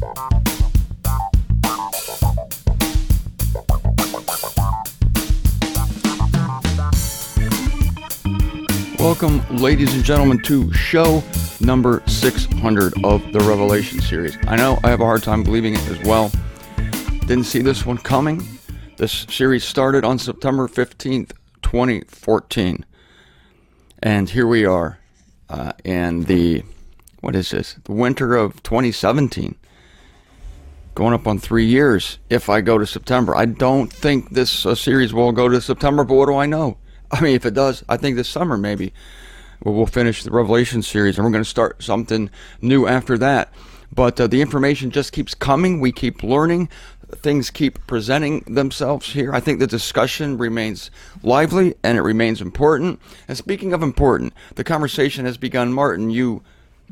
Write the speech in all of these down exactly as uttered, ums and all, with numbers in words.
Welcome, ladies and gentlemen, to show number six hundred of the Revelation series. I know I have a hard time believing it as well. Didn't see this one coming. This series started on September fifteenth, twenty fourteen. And here we are uh, in the, what is this, the winter of twenty seventeen. Going up on three years if I go to September. I don't think this uh, series will go to September, but what do I know? I mean, if it does, I think this summer maybe we'll finish the Revelation series and we're going to start something new after that. But uh, the information just keeps coming. We keep learning. Things keep presenting themselves here. I think the discussion remains lively and it remains important. And speaking of important, the conversation has begun. Martin, you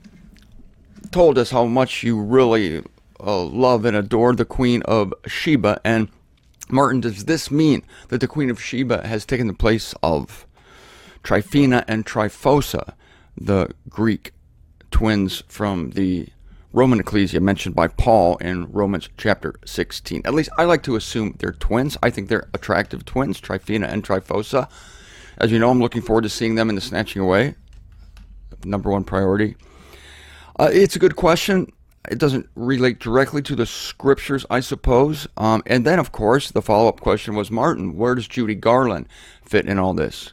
told us how much you really uh, love and adore the Queen of Sheba. And Martin, does this mean that the Queen of Sheba has taken the place of Tryphena and Tryphosa, the Greek twins from the Roman ecclesia mentioned by Paul in Romans chapter sixteen? At least I like to assume they're twins. I think they're attractive twins, Tryphena and Tryphosa. As you know, I'm looking forward to seeing them in the snatching away. Number one priority. Uh, it's a good question. It doesn't relate directly to the scriptures, I suppose. Um, and then, of course, the follow-up question was, Martin, where does Judy Garland fit in all this?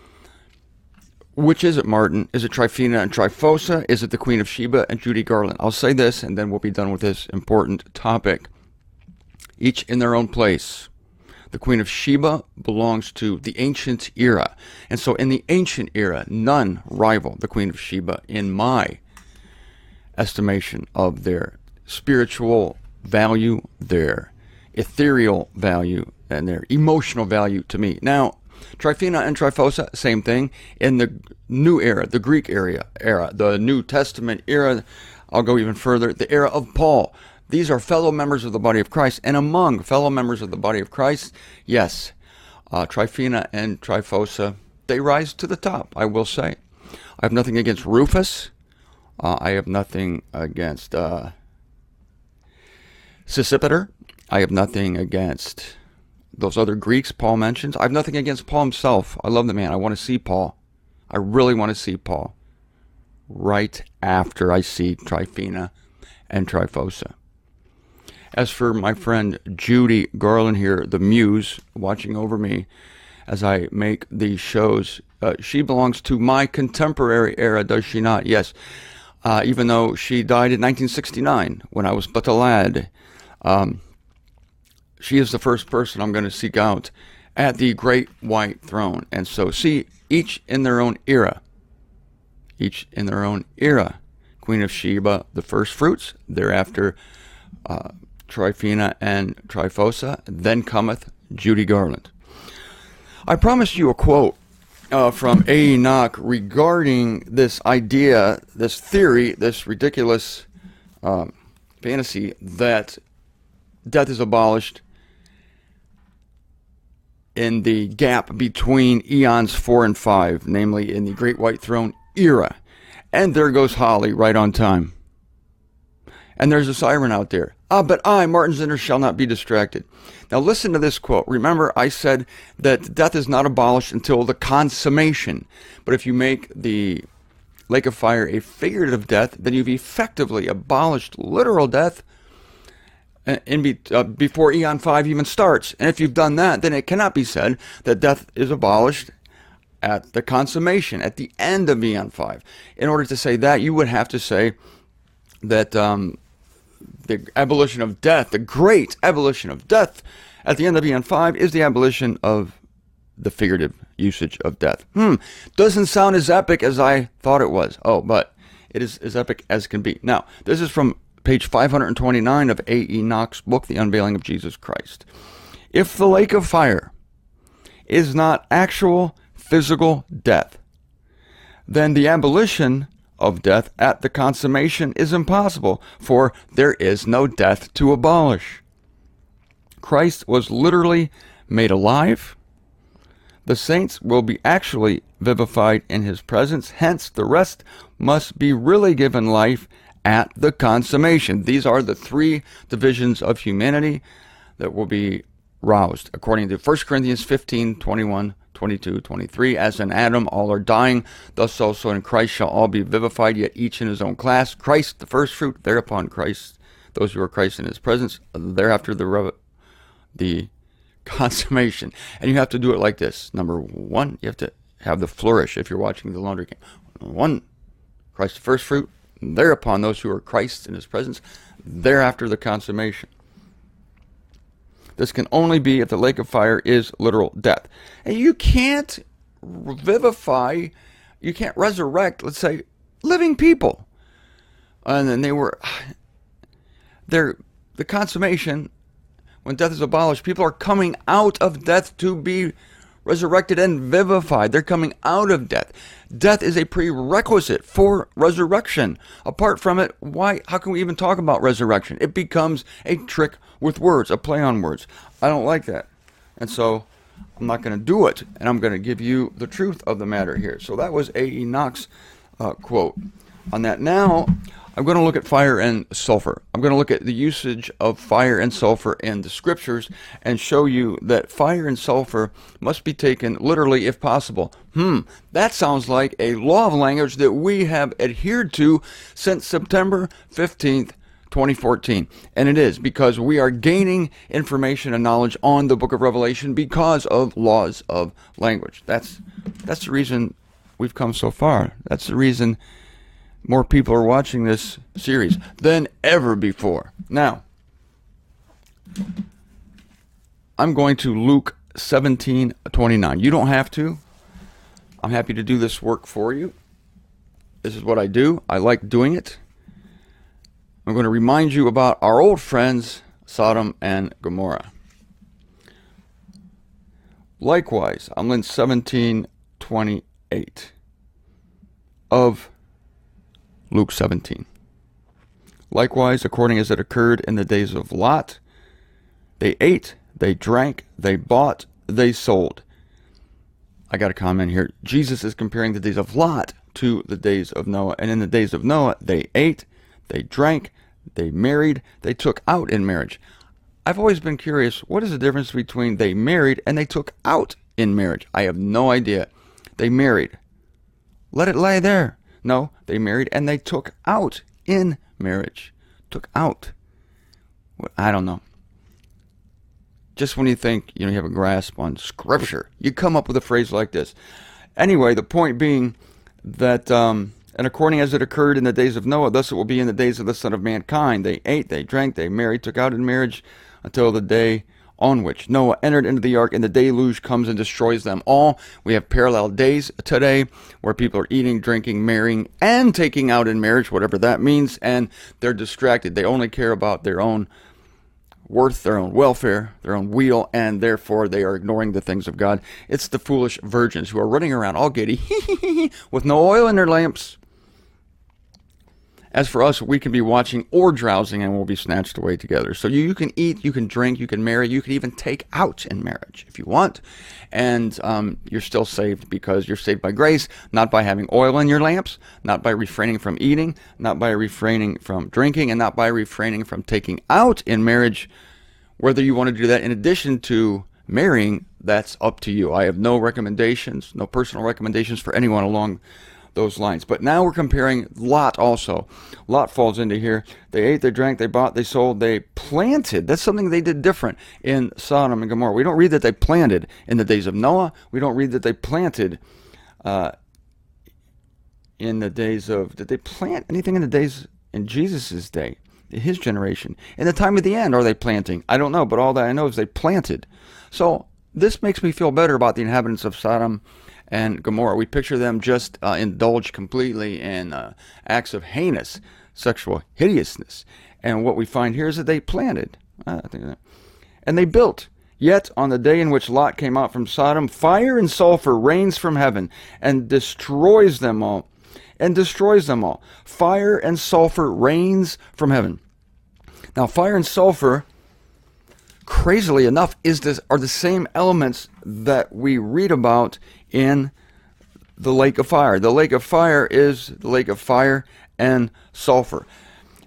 Which is it, Martin? Is it Tryphena and Tryphosa? Is it the Queen of Sheba and Judy Garland? I'll say this, and then we'll be done with this important topic. Each in their own place. The Queen of Sheba belongs to the ancient era. And so in the ancient era, none rival the Queen of Sheba in my estimation of their spiritual value, their ethereal value, and their emotional value to me. Now, Tryphena and Tryphosa, same thing. In the new era, the Greek era, era, the New Testament era, I'll go even further, the era of Paul. These are fellow members of the body of Christ. And among fellow members of the body of Christ, yes, uh, Tryphena and Tryphosa, they rise to the top, I will say. I have nothing against Rufus. Uh, I have nothing against uh, Sosipater. I have nothing against those other Greeks Paul mentions. I have nothing against Paul himself. I love the man. I want to see Paul. I really want to see Paul right after I see Tryphena and Tryphosa. As for my friend Judy Garland here, the muse watching over me as I make these shows, uh, she belongs to my contemporary era, does she not? Yes. Uh, even though she died in nineteen sixty-nine when I was but a lad. Um, she is the first person I'm going to seek out at the great white throne. And so, see, each in their own era. Each in their own era. Queen of Sheba, the first fruits. Thereafter, uh, Tryphena and Tryphosa. Then cometh Judy Garland. I promised you a quote Uh, from A. Enoch regarding this idea, this theory, this ridiculous um, fantasy that death is abolished in the gap between eons four and five, namely in the Great White Throne era. And there goes Holly right on time. And there's a siren out there. Ah, but I, Martin Zinner, shall not be distracted. Now listen to this quote. Remember, I said that death is not abolished until the consummation. But if you make the lake of fire a figurative death, then you've effectively abolished literal death in be, uh, before Eon five even starts. And if you've done that, then it cannot be said that death is abolished at the consummation, at the end of Eon five. In order to say that, you would have to say that um, the abolition of death, the great abolition of death at the end of Eon five is the abolition of the figurative usage of death. Hmm, doesn't sound as epic as I thought it was. Oh, but it is as epic as can be. Now, this is from page five hundred twenty-nine of A. Enoch's book, The Unveiling of Jesus Christ. If the lake of fire is not actual physical death, then the abolition of death at the consummation is impossible, for there is no death to abolish. Christ was literally made alive. The saints will be actually vivified in his presence, hence the rest must be really given life at the consummation. These are the three divisions of humanity that will be roused, according to First Corinthians fifteen, twenty-one, twenty-two, twenty-three. As in Adam all are dying, thus also in Christ shall all be vivified, yet each in his own class. Christ the first fruit, thereupon Christ, those who are Christ in his presence, thereafter the rev- the consummation. And you have to do it like this. Number one, you have to have the flourish if you're watching the laundry game. One, Christ the first fruit, thereupon those who are Christ in his presence, thereafter the consummation. This can only be if the lake of fire is literal death. And you can't vivify, you can't resurrect, let's say, living people. And then they were, they're, the consummation, when death is abolished, people are coming out of death to be resurrected and vivified. They're coming out of death. Death is a prerequisite for resurrection. Apart from it, why? How can we even talk about resurrection? It becomes a trick with words, a play on words. I don't like that. And so I'm not going to do it. And I'm going to give you the truth of the matter here. So that was A E. Knox uh, quote on that. Now, I'm going to look at fire and sulfur. I'm going to look at the usage of fire and sulfur in the scriptures and show you that fire and sulfur must be taken literally if possible. Hmm, that sounds like a law of language that we have adhered to since September fifteenth, twenty fourteen. And it is because we are gaining information and knowledge on the book of Revelation because of laws of language. That's, that's the reason we've come so far. That's the reason more people are watching this series than ever before. Now, I'm going to Luke seventeen twenty-nine. You don't have to. I'm happy to do this work for you. This is what I do. I like doing it. I'm going to remind you about our old friends, Sodom and Gomorrah. Likewise, I'm in seventeen twenty-eight of Luke seventeen. Likewise, according as it occurred in the days of Lot, they ate, they drank, they bought, they sold. I got a comment here. Jesus is comparing the days of Lot to the days of Noah. And in the days of Noah, they ate, they drank, they married, they took out in marriage. I've always been curious, what is the difference between they married and they took out in marriage? I have no idea. They married. Let it lie there. No, they married and they took out in marriage. Took out. I don't know. Just when you think, you know, you have a grasp on scripture, you come up with a phrase like this. Anyway, the point being that, um, and according as it occurred in the days of Noah, thus it will be in the days of the Son of Mankind. They ate, they drank, they married, took out in marriage until the day on which Noah entered into the ark, and the deluge comes and destroys them all. We have parallel days today where people are eating, drinking, marrying, and taking out in marriage, whatever that means, and they're distracted. They only care about their own worth, their own welfare, their own weal, and therefore they are ignoring the things of God. It's the foolish virgins who are running around all giddy with no oil in their lamps. As for us, we can be watching or drowsing and we'll be snatched away together. So you, you can eat, you can drink, you can marry, you can even take out in marriage if you want. And um, you're still saved because you're saved by grace, not by having oil in your lamps, not by refraining from eating, not by refraining from drinking, and not by refraining from taking out in marriage. Whether you want to do that in addition to marrying, that's up to you. I have no recommendations, no personal recommendations for anyone along those lines. But now we're comparing Lot also. Lot falls into here. They ate, they drank, they bought, they sold, they planted. That's something they did different in Sodom and Gomorrah. We don't read that they planted in the days of Noah. We don't read that they planted uh, in the days of, did they plant anything in the days in Jesus' day, his generation? In the time of the end, are they planting? I don't know, but all that I know is they planted. So this makes me feel better about the inhabitants of Sodom and Gomorrah. We picture them just uh, indulged completely in uh, acts of heinous sexual hideousness. And what we find here is that they planted. Uh, I think that, and they built. Yet on the day in which Lot came out from Sodom, fire and sulfur rains from heaven and destroys them all. And destroys them all. Fire and sulfur rains from heaven. Now, fire and sulfur, crazily enough, is this are the same elements that we read about in the lake of fire. The lake of fire is the lake of fire and sulfur.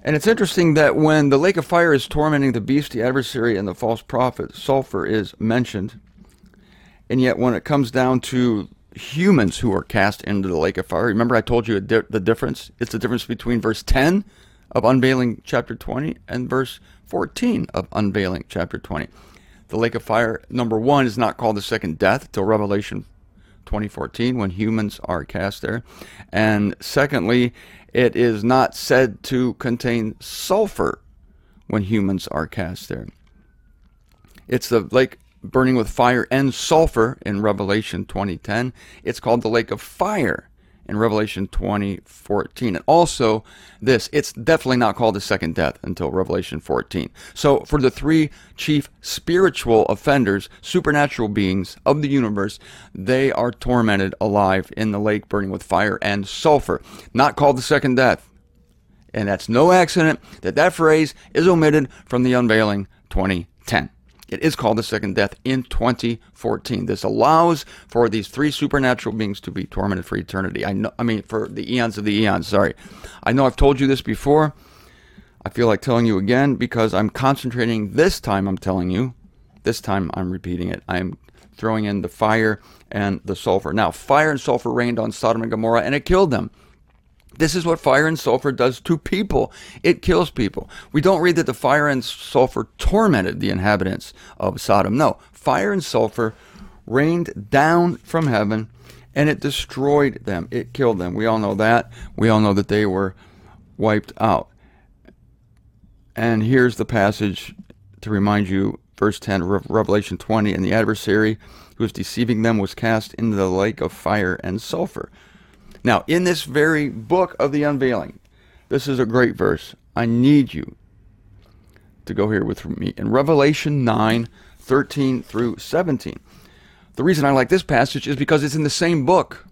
And it's interesting that when the lake of fire is tormenting the beast, the adversary, and the false prophet, sulfur is mentioned. And yet when it comes down to humans who are cast into the lake of fire, remember I told you a di- the difference? It's the difference between verse ten of Unveiling chapter twenty and verse fourteen of Unveiling chapter twenty. The lake of fire, number one, is not called the second death till Revelation twenty fourteen when humans are cast there. And secondly, it is not said to contain sulfur when humans are cast there. It's the lake burning with fire and sulfur in Revelation twenty ten. It's called the lake of fire in Revelation twenty fourteen. And also this, it's definitely not called the second death until Revelation fourteen. So for the three chief spiritual offenders, supernatural beings of the universe, they are tormented alive in the lake burning with fire and sulfur. Not called the second death. And that's no accident that that phrase is omitted from the Unveiling twenty ten. It is called the second death in twenty fourteen. This allows for these three supernatural beings to be tormented for eternity. I know, I mean, for the eons of the eons, sorry. I know I've told you this before. I feel like telling you again because I'm concentrating this time, I'm telling you. This time I'm repeating it. I'm throwing in the fire and the sulfur. Now, fire and sulfur rained on Sodom and Gomorrah and it killed them. This is what fire and sulfur does to people. It kills people. We don't read that the fire and sulfur tormented the inhabitants of Sodom. No, fire and sulfur rained down from heaven and it destroyed them. It killed them. We all know that. We all know that they were wiped out. And here's the passage to remind you, verse ten, Revelation twenty, and the adversary who was deceiving them was cast into the lake of fire and sulfur. Now, in this very book of the Unveiling, this is a great verse. I need you to go here with me. In Revelation nine, thirteen through seventeen. The reason I like this passage is because it's in the same book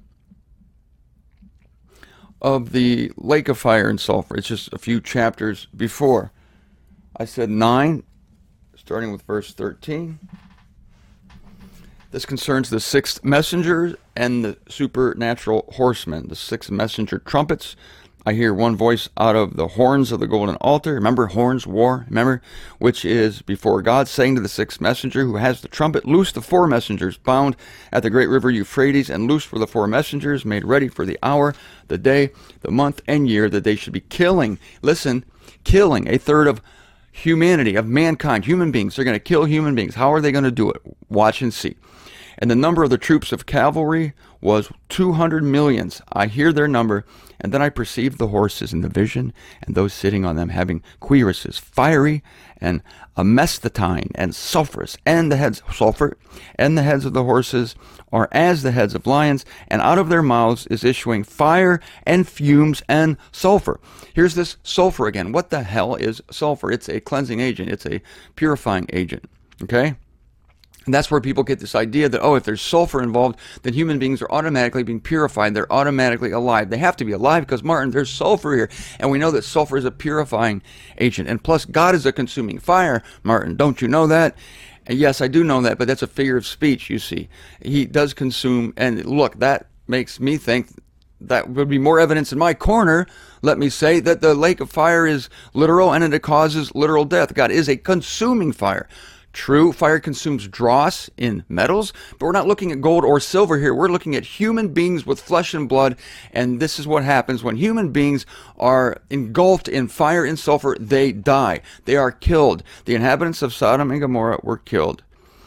of the lake of fire and sulfur. It's just a few chapters before. I said nine, starting with verse thirteen. This concerns the sixth messenger and the supernatural horsemen, the six messenger trumpets. I hear one voice out of the horns of the golden altar. Remember, horns, war, remember? Which is before God, saying to the sixth messenger who has the trumpet, loose the four messengers bound at the great river Euphrates, and loose for the four messengers made ready for the hour, the day, the month, and year that they should be killing. Listen, killing a third of humanity, of mankind, human beings. They're going to kill human beings. How are they going to do it? Watch and see. And the number of the troops of cavalry was two hundred millions. I hear their number, and then I perceived the horses in the vision, and those sitting on them having cuirasses, fiery and amesthatine and sulphurous, and the heads sulfur, and the heads of the horses are as the heads of lions, and out of their mouths is issuing fire and fumes and sulfur. Here's this sulfur again. What the hell is sulfur? It's a cleansing agent. It's a purifying agent. Okay? And that's where people get this idea that, oh, if there's sulfur involved, then human beings are automatically being purified. They're automatically alive. They have to be alive because, Martin, there's sulfur here. And we know that sulfur is a purifying agent. And plus, God is a consuming fire, Martin. Don't you know that? And yes, I do know that, but that's a figure of speech, you see. He does consume. And look, that makes me think that would be more evidence in my corner, let me say, that the lake of fire is literal and it causes literal death. God is a consuming fire. True, fire consumes dross in metals, but we're not looking at gold or silver here. We're looking at human beings with flesh and blood, and this is what happens when human beings are engulfed in fire and sulfur. They die. They are killed. The inhabitants of Sodom and Gomorrah were killed.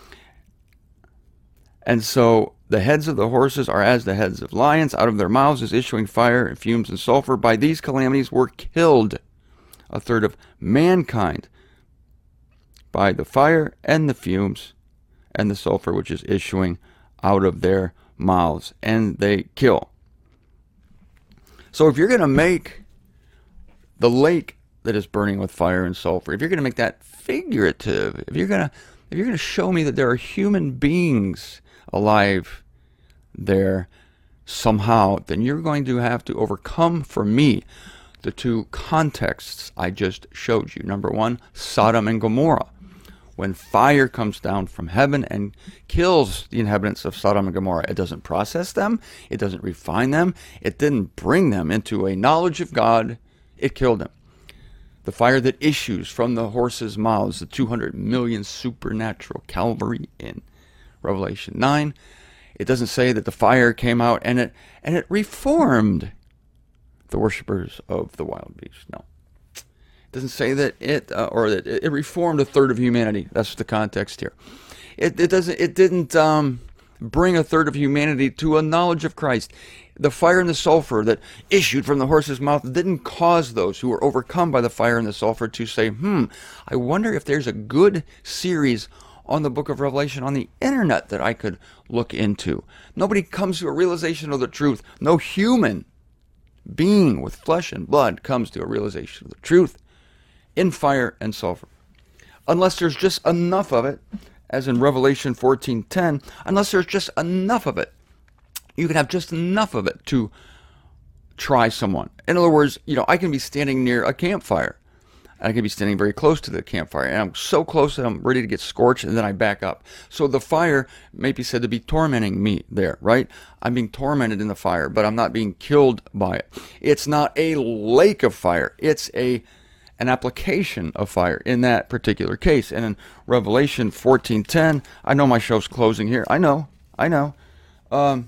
And so the heads of the horses are as the heads of lions. Out of their mouths is issuing fire and fumes and sulfur. By these calamities were killed a third of mankind, by the fire and the fumes and the sulfur which is issuing out of their mouths, and they kill. So if you're going to make the lake that is burning with fire and sulfur, if you're going to make that figurative, if you're going to if you're going to show me that there are human beings alive there somehow, then you're going to have to overcome for me the two contexts I just showed you. Number one, Sodom and Gomorrah. When fire comes down from heaven and kills the inhabitants of Sodom and Gomorrah, it doesn't process them, it doesn't refine them, it didn't bring them into a knowledge of God, it killed them. the fire that issues from the horses' mouths, the two hundred million supernatural cavalry in Revelation nine. It doesn't say that the fire came out and it and it reformed the worshipers of the wild beast. No. It doesn't say that it, uh, or that it reformed a third of humanity. That's the context here. It, it doesn't, it didn't um, bring a third of humanity to a knowledge of Christ. The fire and the sulfur that issued from the horse's mouth didn't cause those who were overcome by the fire and the sulfur to say, hmm, I wonder if there's a good series on the book of Revelation on the internet that I could look into. Nobody comes to a realization of the truth. No human being with flesh and blood comes to a realization of the truth in fire and sulfur. Unless there's just enough of it, as in Revelation fourteen ten, unless there's just enough of it, you can have just enough of it to try someone. In other words, you know, I can be standing near a campfire. I can be standing very close to the campfire, and I'm so close that I'm ready to get scorched, and then I back up. So the fire may be said to be tormenting me there, right? I'm being tormented in the fire, but I'm not being killed by it. It's not a lake of fire. It's a an application of fire in that particular case. And in Revelation fourteen ten, I know my show's closing here. I know, I know. Um,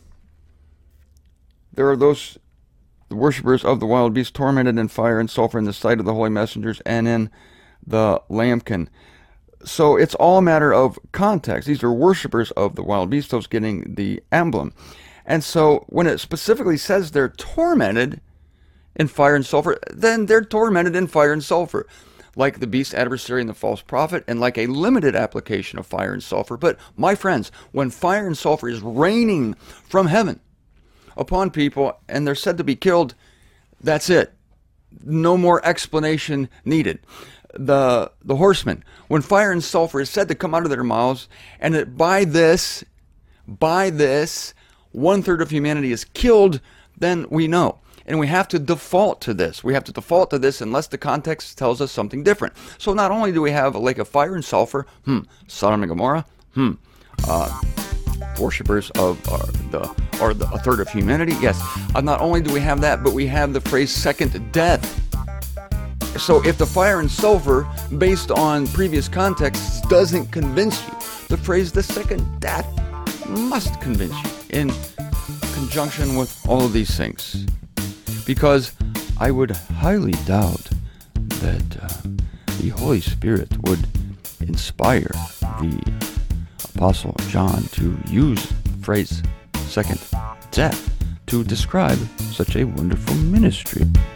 there are those the worshippers of the wild beast tormented in fire and sulfur in the sight of the holy messengers and in the lambkin. So it's all a matter of context. These are worshippers of the wild beast, those getting the emblem. And so when it specifically says they're tormented in fire and sulfur, then they're tormented in fire and sulfur, like the beast adversary and the false prophet, and like a limited application of fire and sulfur. But my friends, when fire and sulfur is raining from heaven upon people and they're said to be killed, that's it. No more explanation needed. The the horsemen, when fire and sulfur is said to come out of their mouths, and that by this, by this, one third of humanity is killed, then we know. And we have to default to this. We have to default to this unless the context tells us something different. So not only do we have a lake of fire and sulfur, hmm, Sodom and Gomorrah, hmm, uh, worshippers of uh, the or the, a third of humanity. Yes, uh, not only do we have that, but we have the phrase second death. So if the fire and sulfur, based on previous contexts, doesn't convince you, the phrase the second death must convince you in conjunction with all of these things. Because I would highly doubt that uh, the Holy Spirit would inspire the Apostle John to use the phrase second death to describe such a wonderful ministry.